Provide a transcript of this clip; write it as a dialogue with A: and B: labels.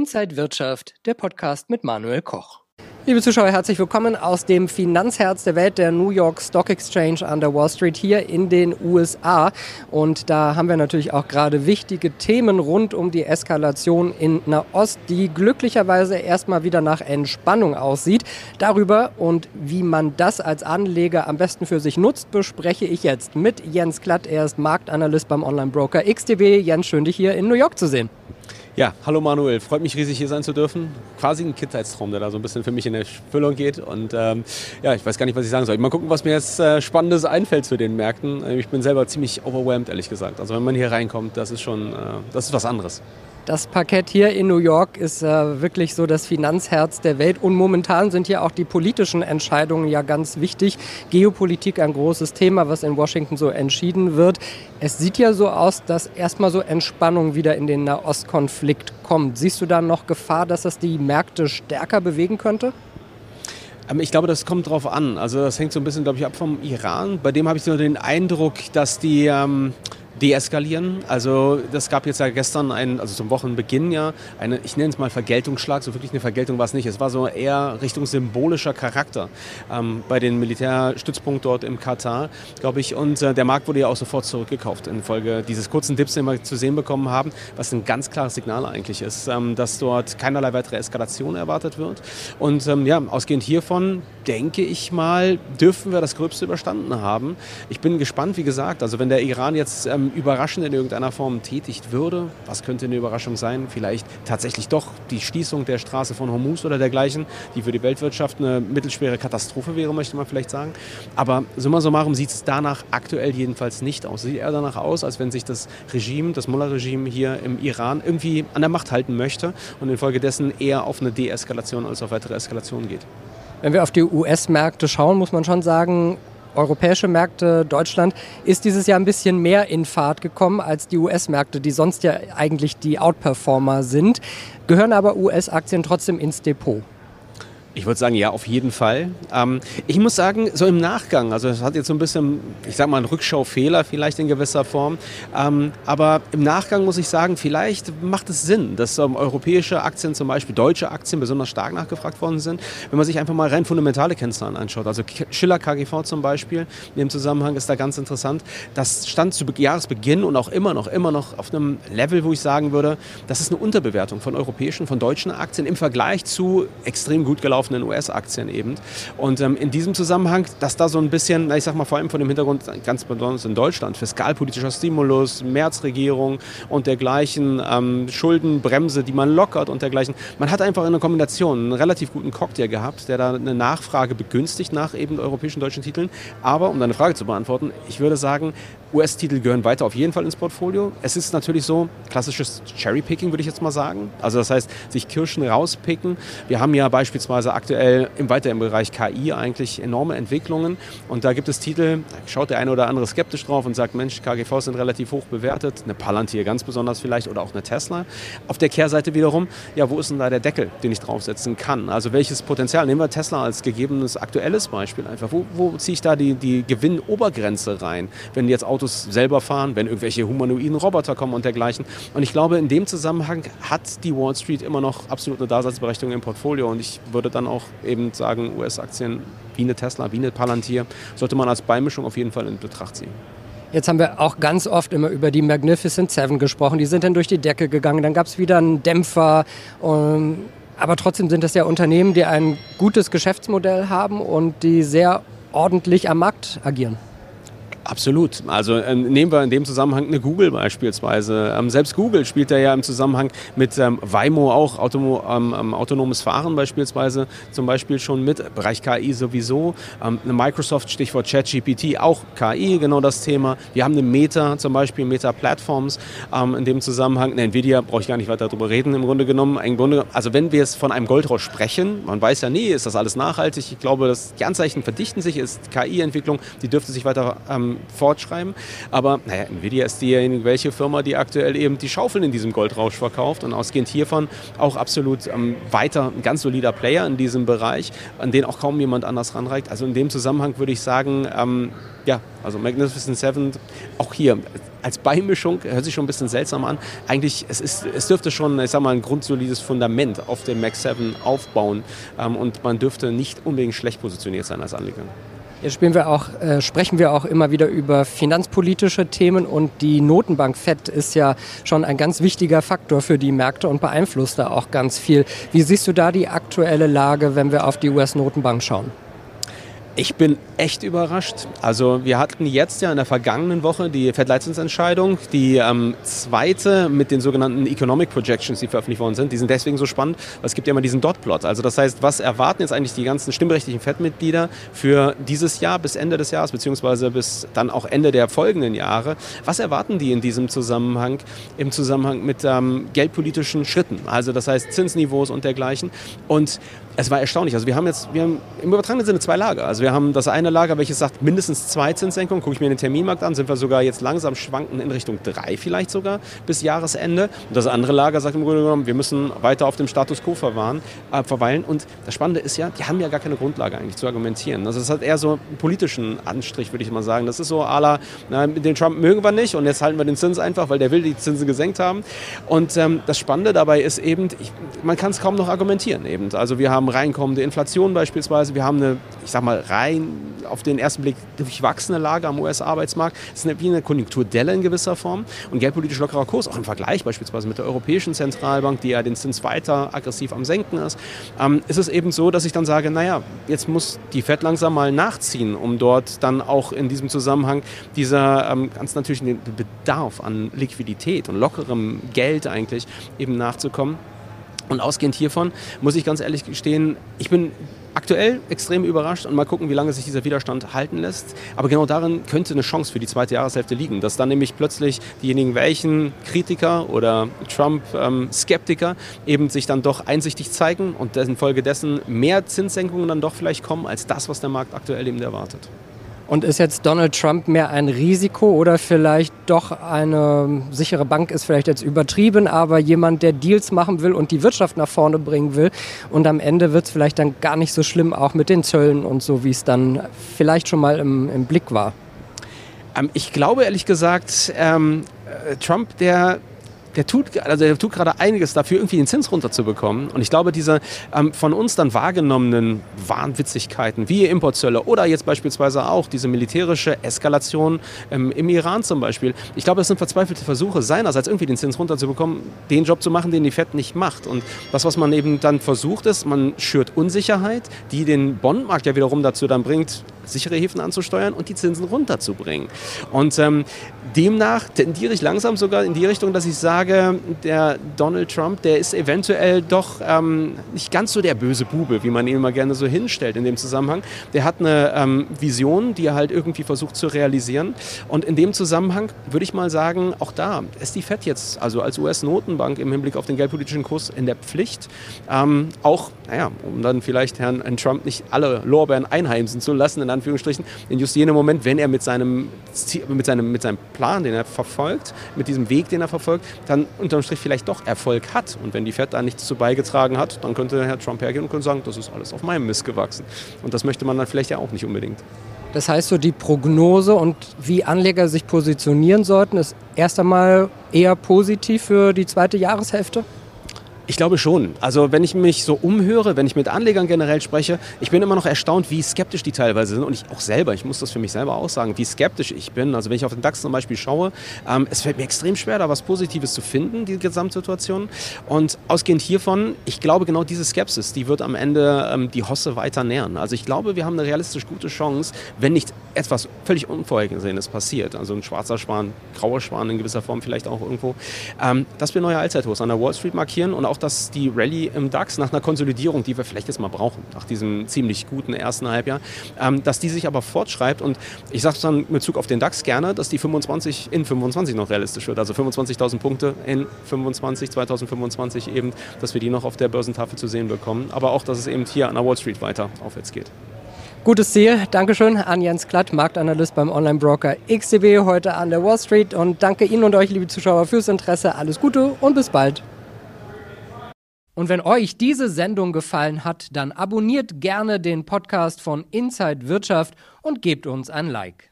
A: Inside Wirtschaft, der Podcast mit Manuel Koch. Liebe Zuschauer, herzlich willkommen aus dem Finanzherz der Welt, der New York Stock Exchange an der Wall Street hier in den USA. Und da haben wir natürlich auch gerade wichtige Themen rund um die Eskalation in Nahost, die glücklicherweise erstmal wieder nach Entspannung aussieht. Darüber und wie man das als Anleger am besten für sich nutzt, bespreche ich jetzt mit Jens Klatt. Er ist Marktanalyst beim Online-Broker XTB. Jens, schön, dich hier in New York zu sehen.
B: Ja, hallo Manuel, freut mich riesig hier sein zu dürfen. Quasi ein Kindheitstraum, der da so ein bisschen für mich in Erfüllung geht. Und ja, ich weiß gar nicht, was ich sagen soll. Mal gucken, was mir jetzt Spannendes einfällt zu den Märkten. Ich bin selber ziemlich overwhelmed, ehrlich gesagt. Also wenn man hier reinkommt, das ist schon, das ist was anderes.
A: Das Parkett hier in New York ist wirklich so das Finanzherz der Welt. Und momentan sind hier auch die politischen Entscheidungen ja ganz wichtig. Geopolitik ein großes Thema, was in Washington so entschieden wird. Es sieht ja so aus, dass erstmal so Entspannung wieder in den Nahostkonflikt kommt. Siehst du da noch Gefahr, dass das die Märkte stärker bewegen könnte?
B: Ich glaube, das kommt drauf an. Also das hängt so ein bisschen, glaube ich, ab vom Iran. Bei dem habe ich so den Eindruck, dass die deeskalieren. Also das gab jetzt ja gestern, also zum Wochenbeginn ja, ich nenne es mal Vergeltungsschlag, so wirklich eine Vergeltung war es nicht. Es war so eher Richtung symbolischer Charakter bei den Militärstützpunkten dort im Katar, glaube ich. Und der Markt wurde ja auch sofort zurückgekauft infolge dieses kurzen Dips, den wir zu sehen bekommen haben, was ein ganz klares Signal eigentlich ist, dass dort keinerlei weitere Eskalation erwartet wird. Und ja, ausgehend hiervon, denke ich mal, dürfen wir das Gröbste überstanden haben. Ich bin gespannt, wie gesagt, also wenn der Iran jetzt überraschend in irgendeiner Form tätigt würde, was könnte eine Überraschung sein? Vielleicht tatsächlich doch die Schließung der Straße von Hormuz oder dergleichen, die für die Weltwirtschaft eine mittelschwere Katastrophe wäre, möchte man vielleicht sagen. Aber summa summarum sieht es danach aktuell jedenfalls nicht aus. Sieht eher danach aus, als wenn sich das Regime, das Mullah-Regime hier im Iran irgendwie an der Macht halten möchte und infolgedessen eher auf eine Deeskalation als auf weitere Eskalation geht.
A: Wenn wir auf die US-Märkte schauen, muss man schon sagen, europäische Märkte, Deutschland, ist dieses Jahr ein bisschen mehr in Fahrt gekommen als die US-Märkte, die sonst ja eigentlich die Outperformer sind. Gehören aber US-Aktien trotzdem ins Depot?
B: Ich würde sagen, ja, auf jeden Fall. Ich muss sagen, so im Nachgang, also das hat jetzt so ein bisschen, ich sag mal, einen Rückschaufehler vielleicht in gewisser Form, aber im Nachgang muss ich sagen, vielleicht macht es Sinn, dass europäische Aktien, zum Beispiel deutsche Aktien, besonders stark nachgefragt worden sind, wenn man sich einfach mal rein fundamentale Kennzahlen anschaut. Also Schiller KGV zum Beispiel, in dem Zusammenhang ist da ganz interessant. Das stand zu Jahresbeginn und auch immer noch auf einem Level, wo ich sagen würde, das ist eine Unterbewertung von europäischen, von deutschen Aktien im Vergleich zu extrem gut gelaufenen US-Aktien eben. Und in diesem Zusammenhang, dass da so ein bisschen, ich sag mal vor allem von dem Hintergrund, ganz besonders in Deutschland, fiskalpolitischer Stimulus, Märzregierung und dergleichen, Schuldenbremse, die man lockert und dergleichen. Man hat einfach in einer Kombination einen relativ guten Cocktail gehabt, der da eine Nachfrage begünstigt nach eben europäischen deutschen Titeln. Aber, um deine Frage zu beantworten, ich würde sagen, US-Titel gehören weiter auf jeden Fall ins Portfolio. Es ist natürlich so, klassisches Cherry-Picking würde ich jetzt mal sagen. Also das heißt, sich Kirschen rauspicken. Wir haben ja beispielsweise aktuell im Bereich KI eigentlich enorme Entwicklungen. Und da gibt es Titel, da schaut der eine oder andere skeptisch drauf und sagt, Mensch, KGVs sind relativ hoch bewertet. Eine Palantir ganz besonders vielleicht oder auch eine Tesla. Auf der Kehrseite wiederum, ja, wo ist denn da der Deckel, den ich draufsetzen kann? Also welches Potenzial? Nehmen wir Tesla als gegebenes aktuelles Beispiel einfach. Wo ziehe ich da die Gewinnobergrenze rein, wenn jetzt Autos selber fahren, wenn irgendwelche humanoiden Roboter kommen und dergleichen. Und ich glaube, in dem Zusammenhang hat die Wall Street immer noch absolut eine Daseinsberechtigung im Portfolio. Und ich würde dann auch eben sagen, US-Aktien wie eine Tesla, wie eine Palantir, sollte man als Beimischung auf jeden Fall in Betracht ziehen.
A: Jetzt haben wir auch ganz oft immer über die Magnificent Seven gesprochen. Die sind dann durch die Decke gegangen. Dann gab es wieder einen Dämpfer. Aber trotzdem sind das ja Unternehmen, die ein gutes Geschäftsmodell haben und die sehr ordentlich am Markt agieren.
B: Absolut. Also nehmen wir in dem Zusammenhang eine Google beispielsweise. Selbst Google spielt da ja im Zusammenhang mit Waymo auch autonomes Fahren beispielsweise zum Beispiel schon mit, Bereich KI sowieso. Eine Microsoft, Stichwort ChatGPT, auch KI, genau das Thema. Wir haben eine Meta zum Beispiel, Meta Platforms in dem Zusammenhang. Eine Nvidia, brauche ich gar nicht weiter darüber reden im Grunde genommen. Also wenn wir es von einem Goldrausch sprechen, man weiß ja nie, ist das alles nachhaltig. Ich glaube, die Anzeichen verdichten sich, ist KI-Entwicklung, die dürfte sich weiter fortschreiben. Aber naja, Nvidia ist diejenige, welche Firma, die aktuell eben die Schaufeln in diesem Goldrausch verkauft und ausgehend hiervon auch absolut weiter ein ganz solider Player in diesem Bereich, an den auch kaum jemand anders ranreicht. Also in dem Zusammenhang würde ich sagen, also Magnificent Seven, auch hier als Beimischung, hört sich schon ein bisschen seltsam an. Eigentlich, es dürfte schon, ich sag mal, ein grundsolides Fundament auf dem Mag 7 aufbauen und man dürfte nicht unbedingt schlecht positioniert sein als Anleger.
A: Jetzt sprechen wir auch immer wieder über finanzpolitische Themen und die Notenbank FED ist ja schon ein ganz wichtiger Faktor für die Märkte und beeinflusst da auch ganz viel. Wie siehst du da die aktuelle Lage, wenn wir auf die US-Notenbank schauen?
B: Ich bin echt überrascht. Also wir hatten jetzt ja in der vergangenen Woche die Fed-Leitzinsentscheidung, die zweite mit den sogenannten Economic Projections, die veröffentlicht worden sind. Die sind deswegen so spannend, weil es gibt ja immer diesen Dot-Plot. Also das heißt, was erwarten jetzt eigentlich die ganzen stimmberechtigten Fed-Mitglieder für dieses Jahr bis Ende des Jahres, beziehungsweise bis dann auch Ende der folgenden Jahre? Was erwarten die in diesem Zusammenhang, im Zusammenhang mit geldpolitischen Schritten? Also das heißt Zinsniveaus und dergleichen. Und es war erstaunlich. Also wir haben im übertragenen Sinne zwei Lager. Also wir haben das eine Lager, welches sagt mindestens 2 Zinssenkungen. Gucke ich mir den Terminmarkt an, sind wir sogar jetzt langsam schwanken in Richtung 3 vielleicht sogar bis Jahresende. Und das andere Lager sagt im Grunde genommen, wir müssen weiter auf dem Status quo verweilen. Und das Spannende ist ja, die haben ja gar keine Grundlage eigentlich zu argumentieren. Also das hat eher so einen politischen Anstrich, würde ich mal sagen. Das ist so à la, den Trump mögen wir nicht und jetzt halten wir den Zins einfach, weil der will die Zinsen gesenkt haben. Und das Spannende dabei ist eben, man kann es kaum noch argumentieren eben. Also wir haben reinkommende Inflation beispielsweise, wir haben eine, ich sag mal, rein auf den ersten Blick durchwachsene Lage am US-Arbeitsmarkt. Es ist wie eine Konjunkturdelle in gewisser Form und geldpolitisch lockerer Kurs, auch im Vergleich beispielsweise mit der Europäischen Zentralbank, die ja den Zins weiter aggressiv am Senken ist, ist es eben so, dass ich dann sage, naja, jetzt muss die Fed langsam mal nachziehen, um dort dann auch in diesem Zusammenhang dieser ganz natürlichen Bedarf an Liquidität und lockerem Geld eigentlich eben nachzukommen. Und ausgehend hiervon muss ich ganz ehrlich gestehen, ich bin aktuell extrem überrascht und mal gucken, wie lange sich dieser Widerstand halten lässt. Aber genau darin könnte eine Chance für die zweite Jahreshälfte liegen, dass dann nämlich plötzlich diejenigen, welchen Kritiker oder Trump-Skeptiker eben sich dann doch einsichtig zeigen und infolgedessen mehr Zinssenkungen dann doch vielleicht kommen, als das, was der Markt aktuell eben erwartet.
A: Und ist jetzt Donald Trump mehr ein Risiko oder vielleicht doch eine sichere Bank ist vielleicht jetzt übertrieben, aber jemand, der Deals machen will und die Wirtschaft nach vorne bringen will und am Ende wird es vielleicht dann gar nicht so schlimm, auch mit den Zöllen und so, wie es dann vielleicht schon mal im Blick war?
B: Ich glaube ehrlich gesagt, Trump, der tut gerade einiges dafür, irgendwie den Zins runterzubekommen. Und ich glaube, diese von uns dann wahrgenommenen Wahnwitzigkeiten wie Importzölle oder jetzt beispielsweise auch diese militärische Eskalation im Iran zum Beispiel. Ich glaube, das sind verzweifelte Versuche seinerseits, irgendwie den Zins runterzubekommen, den Job zu machen, den die Fed nicht macht. Und das, was man eben dann versucht ist, man schürt Unsicherheit, die den Bondmarkt ja wiederum dazu dann bringt, sichere Häfen anzusteuern und die Zinsen runterzubringen. Und demnach tendiere ich langsam sogar in die Richtung, dass ich sage, der Donald Trump, der ist eventuell doch nicht ganz so der böse Bube, wie man ihn immer gerne so hinstellt in dem Zusammenhang. Der hat eine Vision, die er halt irgendwie versucht zu realisieren. Und in dem Zusammenhang würde ich mal sagen, auch da ist die Fed jetzt, also als US-Notenbank im Hinblick auf den geldpolitischen Kurs in der Pflicht, auch, um dann vielleicht Herrn Trump nicht alle Lorbeeren einheimsen zu lassen, in Anführungsstrichen, in just jenem Moment, wenn er mit seinem Plan, den er verfolgt, mit diesem Weg, den er verfolgt, dann unterm Strich vielleicht doch Erfolg hat. Und wenn die Fed da nichts zu beigetragen hat, dann könnte Herr Trump hergehen und sagen, das ist alles auf meinem Mist gewachsen. Und das möchte man dann vielleicht ja auch nicht unbedingt.
A: Das heißt, so die Prognose und wie Anleger sich positionieren sollten, ist erst einmal eher positiv für die zweite Jahreshälfte?
B: Ich glaube schon. Also wenn ich mich so umhöre, wenn ich mit Anlegern generell spreche, ich bin immer noch erstaunt, wie skeptisch die teilweise sind. Und ich auch selber, ich muss das für mich selber auch sagen, wie skeptisch ich bin. Also wenn ich auf den DAX zum Beispiel schaue, es fällt mir extrem schwer, da was Positives zu finden, die Gesamtsituation. Und ausgehend hiervon, ich glaube genau diese Skepsis, die wird am Ende die Hosse weiter nähren. Also ich glaube, wir haben eine realistisch gute Chance, wenn nicht etwas völlig Unvorhergesehenes passiert, also ein schwarzer Schwan, grauer Schwan in gewisser Form vielleicht auch irgendwo, dass wir neue Allzeithochs an der Wall Street markieren und auch, dass die Rallye im DAX nach einer Konsolidierung, die wir vielleicht jetzt mal brauchen, nach diesem ziemlich guten ersten Halbjahr, dass die sich aber fortschreibt. Und ich sage es dann mit Bezug auf den DAX gerne, dass die 25 noch realistisch wird. Also 25.000 Punkte in 2025 eben, dass wir die noch auf der Börsentafel zu sehen bekommen. Aber auch, dass es eben hier an der Wall Street weiter aufwärts geht.
A: Gutes Ziel. Dankeschön an Jens Klatt, Marktanalyst beim Online-Broker XTB, heute an der Wall Street. Und danke Ihnen und euch, liebe Zuschauer, fürs Interesse. Alles Gute und bis bald. Und wenn euch diese Sendung gefallen hat, dann abonniert gerne den Podcast von Inside Wirtschaft und gebt uns ein Like.